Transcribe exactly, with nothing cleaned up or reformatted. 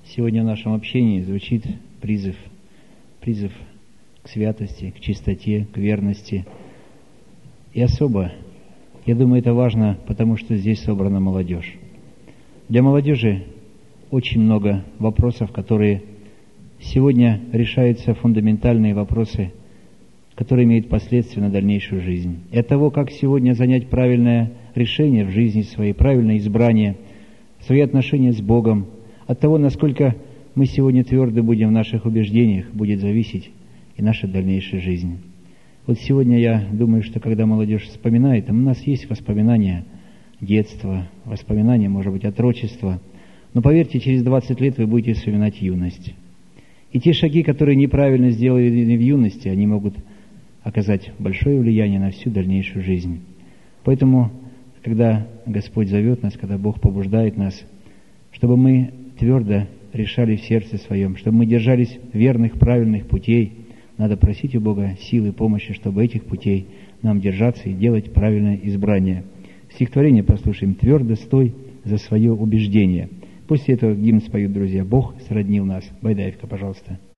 Сегодня в нашем общении звучит призыв, призыв к святости, к чистоте, к верности. И особо, я думаю, это важно, потому что здесь собрана молодежь. Для молодежи очень много вопросов, которые сегодня решаются, фундаментальные вопросы, которые имеют последствия на дальнейшую жизнь. И от того, как сегодня занять правильное решение в жизни своей, правильное избрание, свои отношения с Богом, от того, насколько мы сегодня твердо будем в наших убеждениях, будет зависеть и наша дальнейшая жизнь. Вот сегодня я думаю, что когда молодежь вспоминает, у нас есть воспоминания детства, воспоминания, может быть, отрочества, но поверьте, через двадцать лет вы будете вспоминать юность. И те шаги, которые неправильно сделали в юности, они могут оказать большое влияние на всю дальнейшую жизнь. Поэтому, когда Господь зовет нас, когда Бог побуждает нас, чтобы мы твердо решали в сердце своем, чтобы мы держались верных, правильных путей, надо просить у Бога силы и помощи, чтобы этих путей нам держаться и делать правильное избрание. Стихотворение послушаем: «Твердо стой за свое убеждение». После этого гимн споют друзья. «Бог сроднил нас». Байдаевка, пожалуйста.